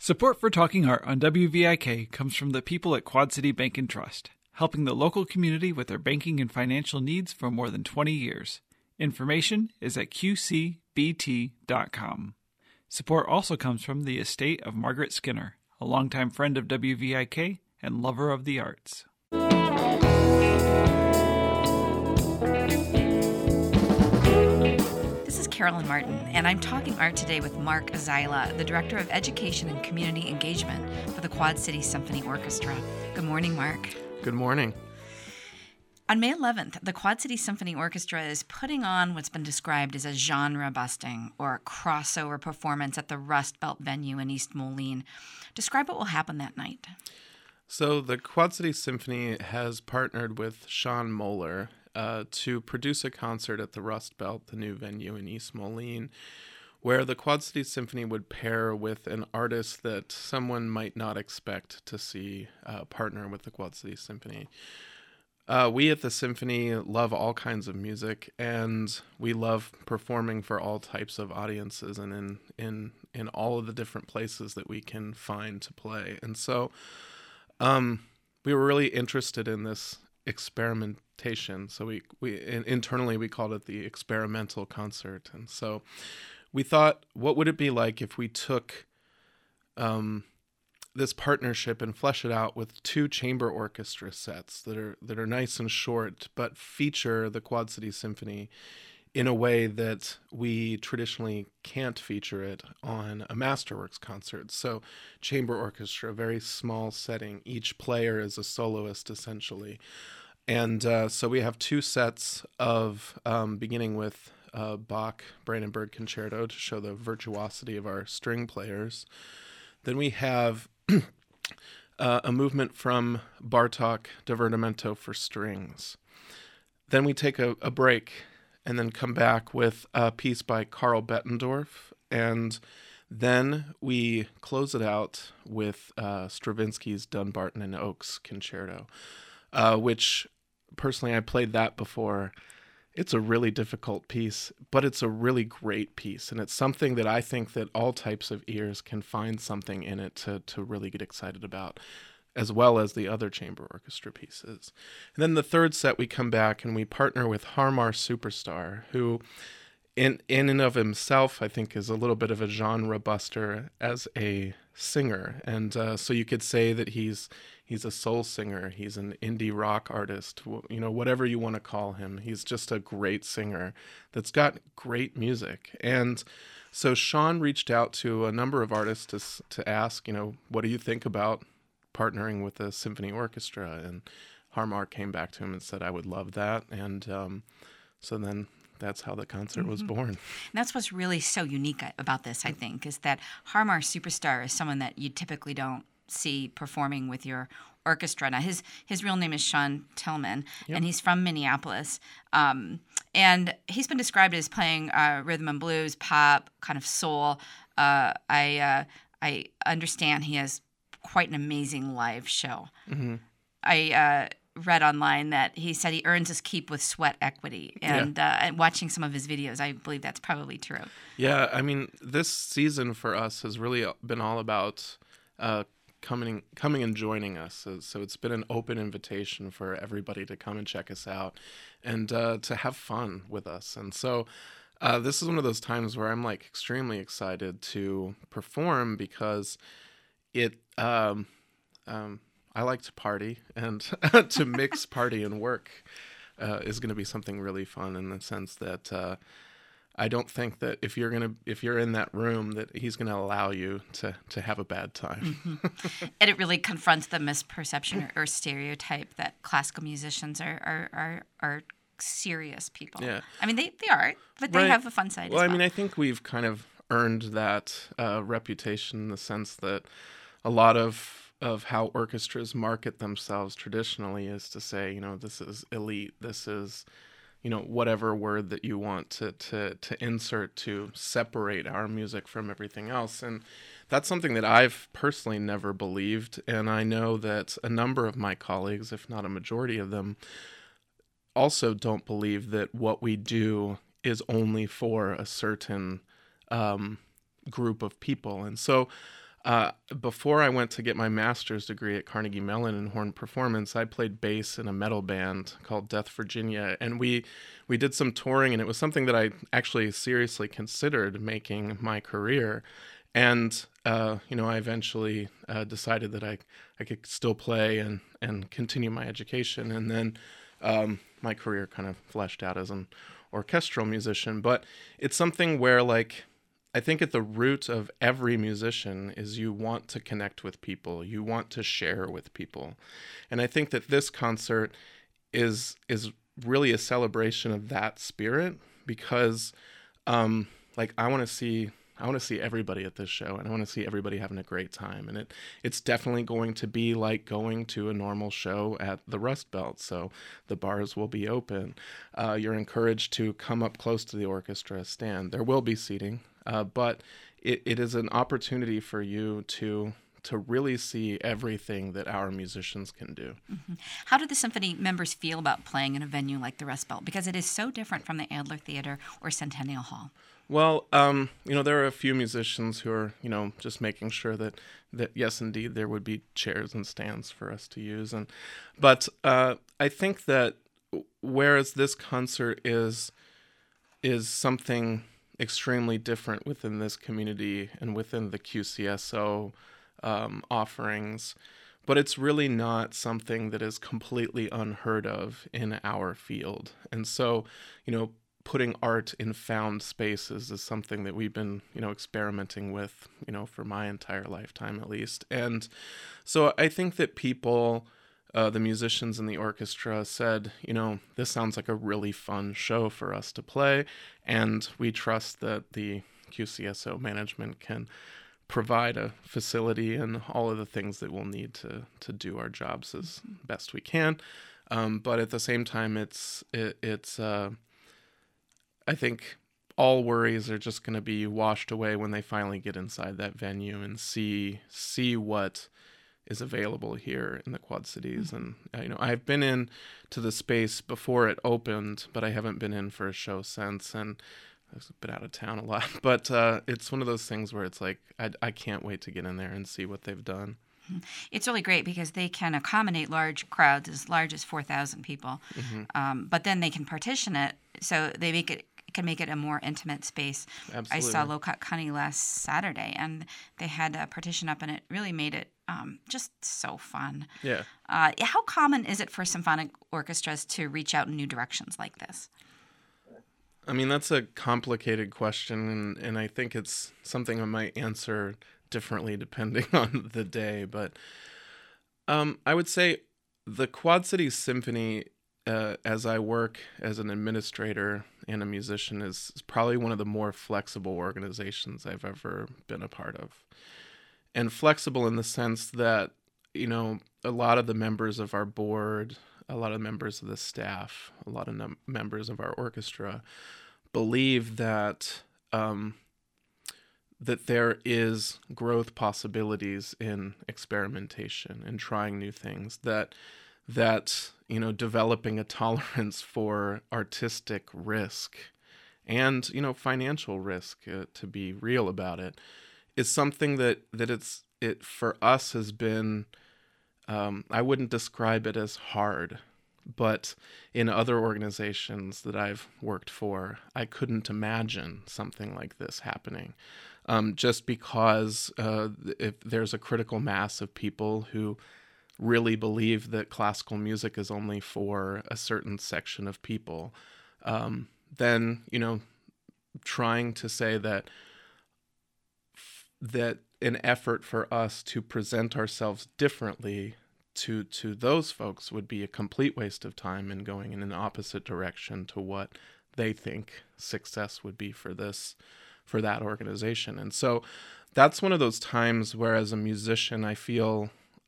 Support for Talking Art on WVIK comes from the people at Quad City Bank and Trust, helping the local community with their banking and financial needs for more than 20 years. Information is at qcbt.com. Support also comes from the estate of Margaret Skinner, a longtime friend of WVIK and lover of the arts. This is Carolyn Martin, and I'm talking art today with Mark Zyla, the Director of Education and Community Engagement for the Quad City Symphony Orchestra. Good morning, Mark. Good morning. On May 11th, the Quad City Symphony Orchestra is putting on what's been described as a genre-busting or crossover performance at the Rust Belt venue in East Moline. Describe what will happen that night. So the Quad City Symphony has partnered with Sean Moeller to produce a concert at the Rust Belt, the new venue in East Moline, where the Quad City Symphony would pair with an artist that someone might not expect to see partner with the Quad City Symphony. We at the Symphony love all kinds of music, and we love performing for all types of audiences and in all of the different places that we can find to play. And so we were really interested in this experimentation. So we internally we called it the experimental concert. And so we thought, what would it be like if we took this partnership and flesh it out with two chamber orchestra sets that are nice and short, but feature the Quad City Symphony in a way that we traditionally can't feature it on a Masterworks concert. So chamber orchestra, a very small setting. Each player is a soloist, essentially. And so we have two sets of, beginning with Bach Brandenburg Concerto to show the virtuosity of our string players. Then we have a movement from Bartók Divertimento for strings. Then we take a break and then come back with a piece by Karl Bettendorf. And then we close it out with Stravinsky's Dunbarton and Oakes Concerto, which personally I played that before. It's a really difficult piece, but it's a really great piece. And it's something that I think that all types of ears can find something in it to really get excited about, as well as the other chamber orchestra pieces. And then the third set, we come back and we partner with Harmar Superstar, who in and of himself, I think, is a little bit of a genre buster as a singer. And so you could say that he's a soul singer. He's an indie rock artist, whatever you want to call him. He's just a great singer that's got great music. And so Sean reached out to a number of artists to ask, what do you think about partnering with a symphony orchestra? And Harmar came back to him and said, I would love that. And so then that's how the concert was born. And that's what's really so unique about this, I think, is that Harmar Superstar is someone that you typically don't see performing with your orchestra. Now, his real name is Sean Tillman, and he's from Minneapolis. And he's been described as playing rhythm and blues, pop, kind of soul. I understand he has quite an amazing live show. Mm-hmm. I read online that he said he earns his keep with sweat equity. And watching some of his videos, I believe that's probably true. Yeah, I mean, this season for us has really been all about coming and joining us. So it's been an open invitation for everybody to come and check us out and to have fun with us. And so this is one of those times where I'm extremely excited to perform because I like to party, and to mix party and work is going to be something really fun in the sense that I don't think that if you're in that room that he's going to allow you to have a bad time. Mm-hmm. And it really confronts the misperception or stereotype that classical musicians are serious people. Yeah. I mean, they are, but they have a fun side as well. Well, I mean, I think we've kind of earned that reputation in the sense that a lot of how orchestras market themselves traditionally is to say, this is elite, this is, whatever word that you want to insert to separate our music from everything else. And that's something that I've personally never believed. And I know that a number of my colleagues, if not a majority of them, also don't believe that what we do is only for a certain group of people. And so Before I went to get my master's degree at Carnegie Mellon in horn performance, I played bass in a metal band called Death Virginia, and we did some touring, and it was something that I actually seriously considered making my career. And I eventually decided that I could still play and continue my education, and then my career kind of fleshed out as an orchestral musician. But it's something where, like, I think at the root of every musician is you want to connect with people, you want to share with people. And I think that this concert is really a celebration of that spirit, because I want to see everybody at this show, and I want to see everybody having a great time. And it's definitely going to be like going to a normal show at the Rust Belt. So the bars will be open. You're encouraged to come up close to the orchestra stand. There will be seating, but it is an opportunity for you to really see everything that our musicians can do. Mm-hmm. How do the symphony members feel about playing in a venue like the Rust Belt? Because it is so different from the Adler Theater or Centennial Hall. Well, there are a few musicians who are, just making sure that yes, indeed, there would be chairs and stands for us to use. But I think that whereas this concert is something extremely different within this community and within the QCSO offerings, but it's really not something that is completely unheard of in our field. And so, putting art in found spaces is something that we've been, experimenting with, for my entire lifetime at least. And so I think that people, the musicians in the orchestra said, this sounds like a really fun show for us to play. And we trust that the QCSO management can provide a facility and all of the things that we'll need to do our jobs as best we can. But at the same time, it's I think all worries are just going to be washed away when they finally get inside that venue and see what is available here in the Quad Cities. And I've been in to the space before it opened, but I haven't been in for a show since, and I've been out of town a lot. But it's one of those things where it's like I can't wait to get in there and see what they've done. It's really great because they can accommodate large crowds, as large as 4,000 people, but then they can partition it so they can make it a more intimate space. Absolutely. I saw Low Cut Connie last Saturday, and they had a partition up, and it really made it just so fun. Yeah. How common is it for symphonic orchestras to reach out in new directions like this? I mean, that's a complicated question, and I think it's something I might answer differently depending on the day. But I would say the Quad Cities Symphony, as I work as an administrator and a musician, is probably one of the more flexible organizations I've ever been a part of. And flexible in the sense that, a lot of the members of our board, a lot of members of the staff, a lot of members of our orchestra believe that that there is growth possibilities in experimentation and trying new things, that developing a tolerance for artistic risk and, financial risk, to be real about it, is something that it for us has been, I wouldn't describe it as hard, but in other organizations that I've worked for, I couldn't imagine something like this happening. Just because if there's a critical mass of people who really believe that classical music is only for a certain section of people, then, trying to say that an effort for us to present ourselves differently to those folks would be a complete waste of time and going in an opposite direction to what they think success would be for that organization. And so that's one of those times where, as a musician, I feel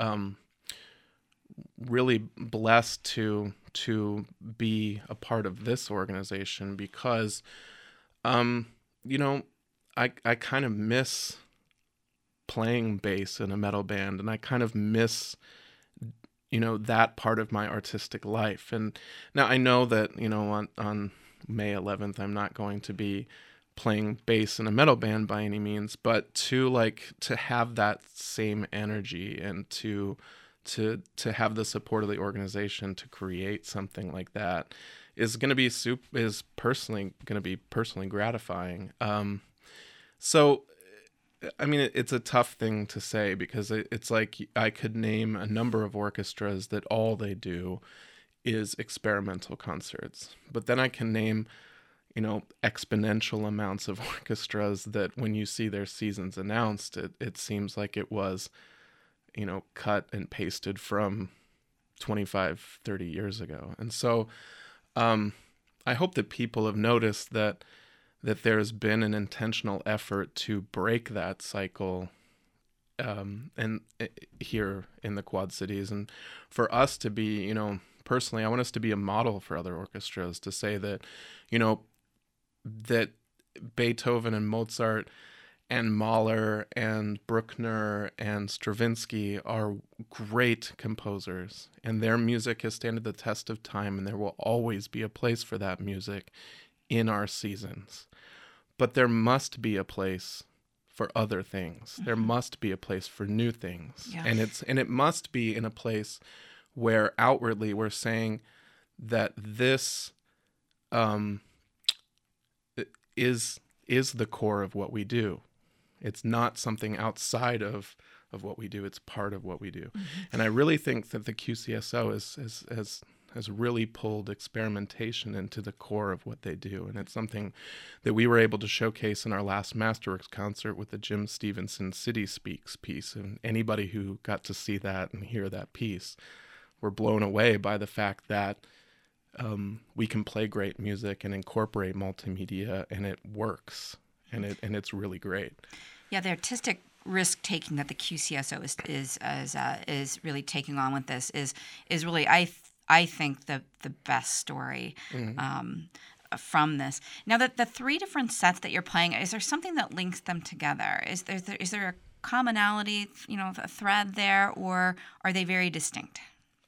really blessed to be a part of this organization, because I kind of miss playing bass in a metal band, and I kind of miss that part of my artistic life. And now I know that on May 11th I'm not going to be playing bass in a metal band by any means, but to have that same energy and to have the support of the organization to create something like that is going to be personally gratifying. So I mean, it's a tough thing to say because it's like I could name a number of orchestras that all they do is experimental concerts, but then I can name, exponential amounts of orchestras that when you see their seasons announced, it seems like it was, cut and pasted from 25, 30 years ago. And so I hope that people have noticed that there's been an intentional effort to break that cycle and here in the Quad Cities. And for us to be, personally, I want us to be a model for other orchestras, to say that, that Beethoven and Mozart and Mahler and Bruckner and Stravinsky are great composers, and their music has stood the test of time, and there will always be a place for that music in our seasons. But there must be a place for other things. Mm-hmm. There must be a place for new things. Yeah. And it must be in a place where outwardly we're saying that this is the core of what we do. It's not something outside of what we do. It's part of what we do. Mm-hmm. And I really think that the QCSO has really pulled experimentation into the core of what they do. And it's something that we were able to showcase in our last Masterworks concert with the Jim Stevenson City Speaks piece. And anybody who got to see that and hear that piece were blown away by the fact that we can play great music and incorporate multimedia, and it works. And it's really great. Yeah, the artistic risk taking that the QCSO is really taking on with this is really I think the best story from this. Now, the three different sets that you're playing, is there something that links them together? Is there a commonality, a thread there, or are they very distinct?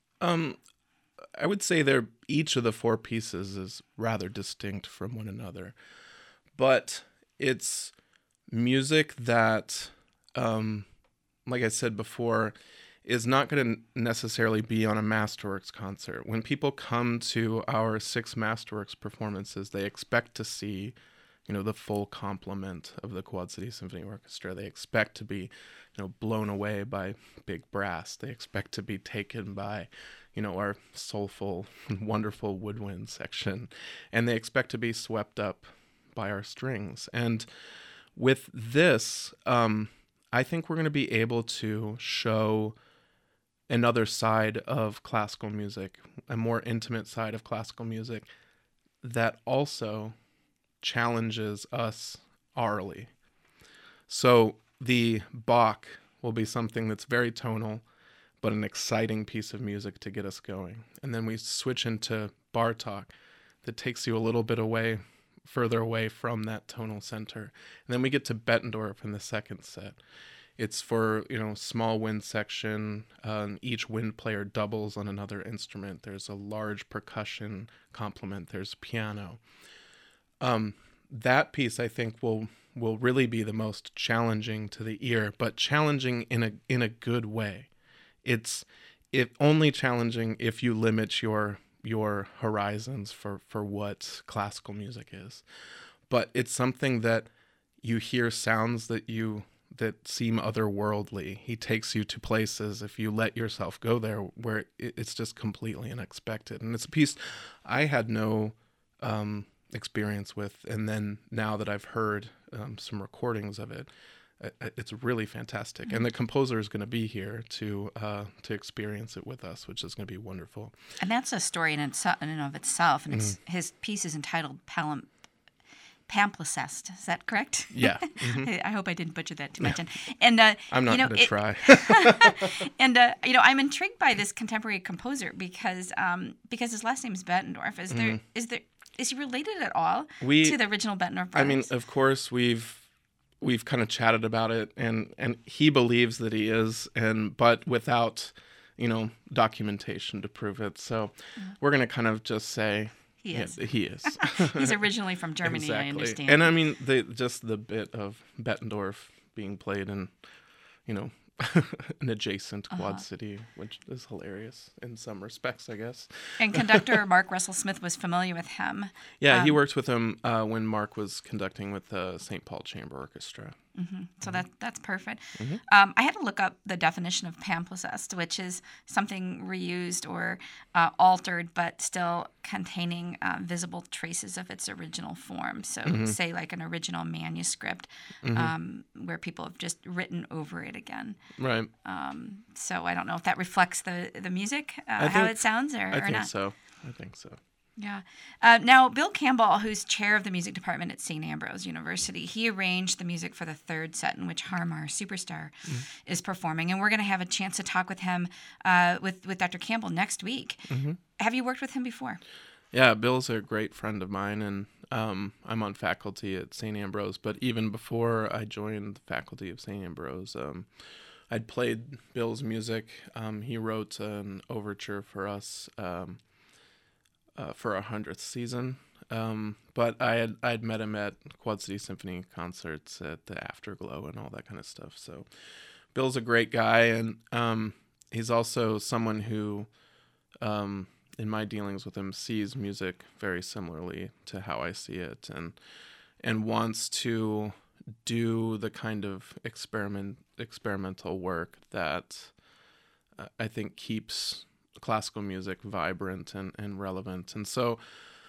I would say each of the four pieces is rather distinct from one another, but it's music that, like I said before, is not going to necessarily be on a Masterworks concert. When people come to our 6 Masterworks performances, they expect to see, the full complement of the Quad City Symphony Orchestra. They expect to be, blown away by big brass. They expect to be taken by, our soulful, wonderful woodwind section. And they expect to be swept up by our strings. And with this, I think we're going to be able to show another side of classical music, a more intimate side of classical music that also challenges us aurally. So the Bach will be something that's very tonal, but an exciting piece of music to get us going. And then we switch into Bartók that takes you a little bit further away from that tonal center. And then we get to Bettendorf in the second set. It's for, small wind section. Each wind player doubles on another instrument. There's a large percussion complement. There's piano. That piece, I think, will really be the most challenging to the ear, but challenging in a good way. It's only challenging if you limit your horizons for what classical music is. But it's something that you hear sounds that seem otherworldly. He takes you to places, if you let yourself go there, where it's just completely unexpected. And it's a piece I had no experience with, and then now that I've heard some recordings of it, it's really fantastic. And the composer is going to be here to experience it with us, which is going to be wonderful. And that's a story in and of itself. And his piece is entitled Palimpsest. Is that correct? Yeah. Mm-hmm. I hope I didn't butcher that too much. And I'm not going to try. And I'm intrigued by this contemporary composer because his last name is Bettendorf. Is he related at all to the original Bettendorf brothers? I mean, of course, we've kind of chatted about it, and he believes that he is, but without, documentation to prove it. So we're going to kind of just say He is. Yeah, he is. He's originally from Germany, Exactly. I understand. And I mean, just the bit of Bettendorf being played in, you know, an adjacent Quad City, which is hilarious in some respects, I guess. And conductor Mark Russell Smith was familiar with him. Yeah, he worked with him when Mark was conducting with the St. Paul Chamber Orchestra. So that's perfect. Mm-hmm. I had to look up the definition of pampossessed, which is something reused or altered, but still containing visible traces of its original form. So, say like an original manuscript, where people have just written over it again. Right. So I don't know if that reflects the music, how think- it sounds, or I think not. so. I think so. Yeah. Now, Bill Campbell, who's chair of the music department at St. Ambrose University, he arranged the music for the third set in which Harmar Superstar is performing. And we're going to have a chance to talk with him, with Dr. Campbell next week. Have you worked with him before? Yeah, Bill's a great friend of mine, and I'm on faculty at St. Ambrose. But even before I joined the faculty of St. Ambrose, I'd played Bill's music. He wrote an overture for us for our 100th season. But I'd met him at Quad City Symphony concerts at the Afterglow and all that kind of stuff. So Bill's a great guy, and he's also someone who, in my dealings with him, sees music very similarly to how I see it, and wants to do the kind of experimental work that I think keeps classical music vibrant and relevant. And so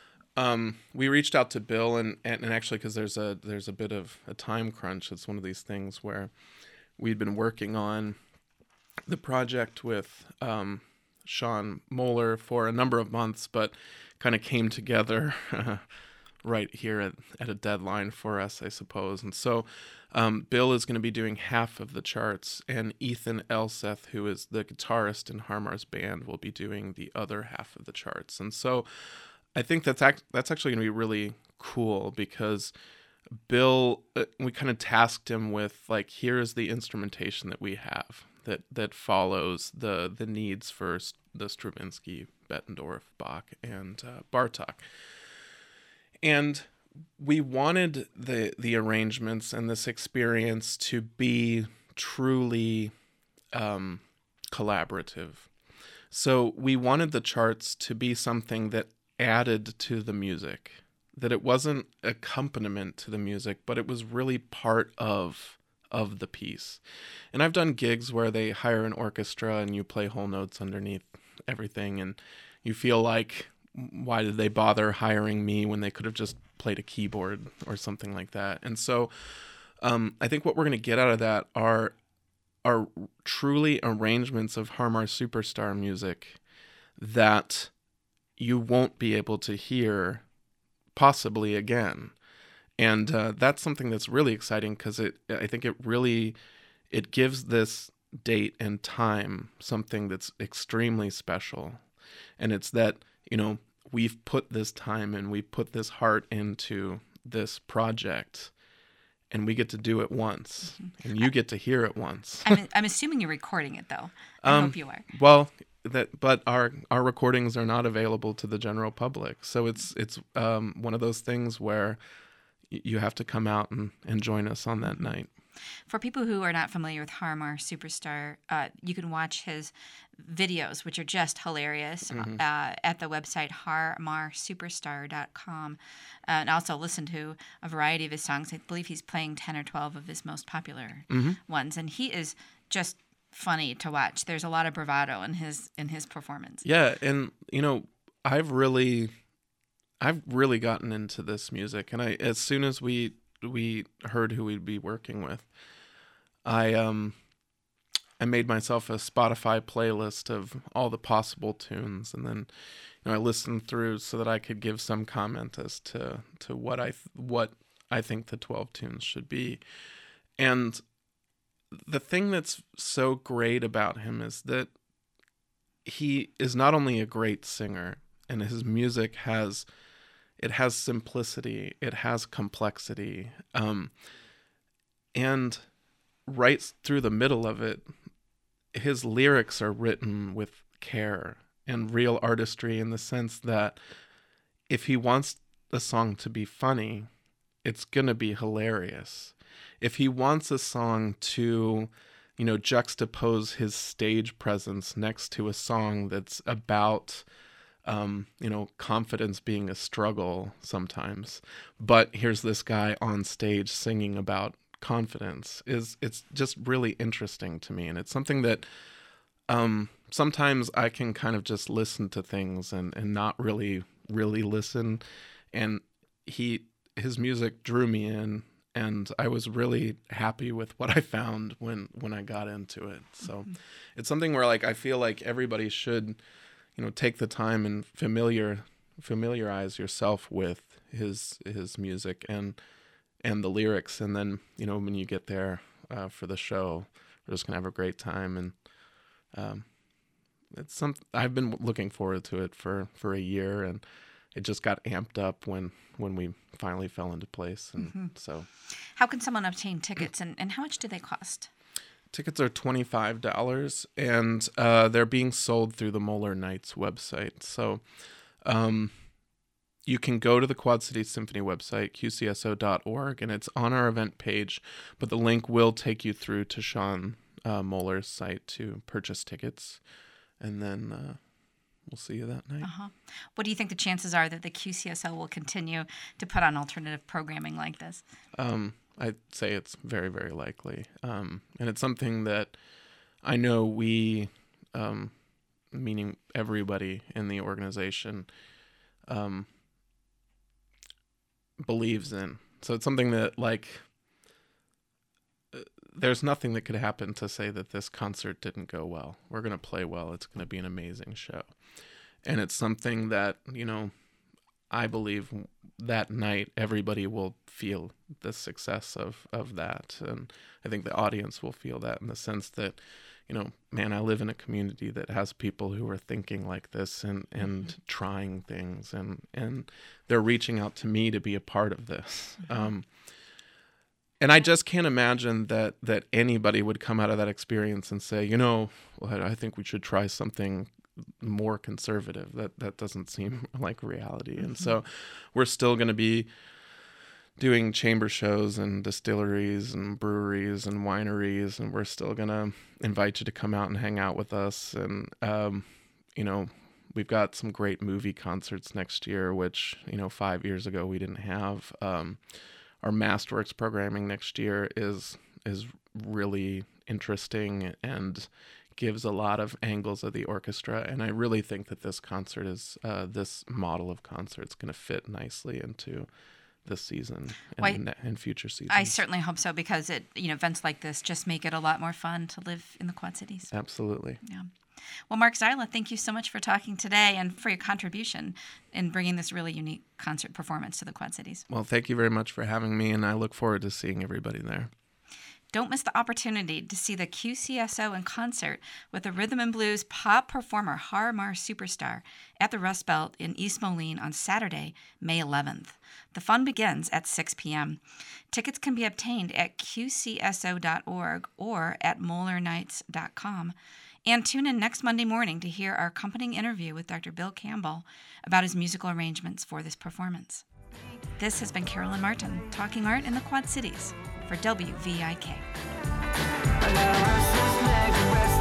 we reached out to Bill, and actually, because there's a bit of a time crunch. It's one of these things where we'd been working on the project with Sean Moeller for a number of months, but kind of came together right here at a deadline for us, I suppose. And so Bill is going to be doing half of the charts, and Ethan Elseth, who is the guitarist in Harmar's band, will be doing the other half of the charts. And so I think that's actually going to be really cool, because Bill, we kind of tasked him with, like, here is the instrumentation that we have that follows the needs for the Stravinsky, Bettendorf, Bach, and Bartók. And we wanted the arrangements and this experience to be truly collaborative. So we wanted the charts to be something that added to the music, that it wasn't accompaniment to the music, but it was really part of the piece. And I've done gigs where they hire an orchestra and you play whole notes underneath everything, and you feel like, why did they bother hiring me when they could have just played a keyboard or something like that? And so I think what we're going to get out of that are truly arrangements of Harmar Superstar music that you won't be able to hear possibly again. And that's something that's really exciting, because I think it gives this date and time something that's extremely special. And it's that, we've put this time and we put this heart into this project, and we get to do it once, and you get to hear it once. I'm assuming you're recording it, though. I hope you are. Well, but our recordings are not available to the general public, so it's one of those things where you have to come out and join us on that night. For people who are not familiar with Harmar Superstar, you can watch his videos, which are just hilarious, at the website harmarsuperstar.com, and also listen to a variety of his songs. I believe he's playing 10 or 12 of his most popular ones, and he is just funny to watch. There's a lot of bravado in his performance. Yeah, and I've really gotten into this music, and as soon as we heard who we'd be working with, I made myself a Spotify playlist of all the possible tunes, and then I listened through so that I could give some comment as to what I think the 12 tunes should be. And the thing that's so great about him is that he is not only a great singer, and his music has simplicity, it has complexity, and right through the middle of it, his lyrics are written with care and real artistry, in the sense that if he wants a song to be funny, it's going to be hilarious. If he wants a song to, juxtapose his stage presence next to a song that's about, confidence being a struggle sometimes, but here's this guy on stage singing about confidence, it's just really interesting to me. And it's something that sometimes I can kind of just listen to things and not really listen. And his music drew me in, and I was really happy with what I found when I got into it. So it's something where I feel like everybody should, take the time and familiarize yourself with his music and the lyrics. And then, when you get there for the show, we're just gonna have a great time. And I've been looking forward to it for a year, and it just got amped up when we finally fell into place. And so, how can someone obtain tickets, and how much do they cost? Tickets are $25, and they're being sold through the Moeller Knights website. So you can go to the Quad City Symphony website, qcso.org, and it's on our event page, but the link will take you through to Sean Moeller's site to purchase tickets. And then we'll see you that night. What do you think the chances are that the QCSO will continue to put on alternative programming like this? I'd say it's very, very likely. And it's something that I know we, meaning everybody in the organization, believes in. So it's something that, there's nothing that could happen to say that this concert didn't go well. We're going to play well. It's going to be an amazing show. And it's something that, I believe that night everybody will feel the success of that. And I think the audience will feel that, in the sense that, man, I live in a community that has people who are thinking like this and trying things, and they're reaching out to me to be a part of this. And I just can't imagine that anybody would come out of that experience and say, well, I think we should try something more conservative. That doesn't seem like reality. And so we're still going to be doing chamber shows and distilleries and breweries and wineries, and we're still going to invite you to come out and hang out with us. And, we've got some great movie concerts next year, which, 5 years ago we didn't have. Our Masterworks programming next year is really interesting and gives a lot of angles of the orchestra. And I really think that this concert is, this model of concert is going to fit nicely into this season and future seasons. I certainly hope so, because events like this just make it a lot more fun to live in the Quad Cities. Absolutely. Yeah. Well, Mark Zyla, thank you so much for talking today and for your contribution in bringing this really unique concert performance to the Quad Cities. Well, thank you very much for having me, and I look forward to seeing everybody there. Don't miss the opportunity to see the QCSO in concert with the rhythm and blues pop performer Har Mar Superstar at the Rust Belt in East Moline on Saturday, May 11th. The fun begins at 6 p.m. Tickets can be obtained at qcso.org or at moellerknights.com. And tune in next Monday morning to hear our accompanying interview with Dr. Bill Campbell about his musical arrangements for this performance. This has been Carolyn Martin, talking art in the Quad Cities for WVIK.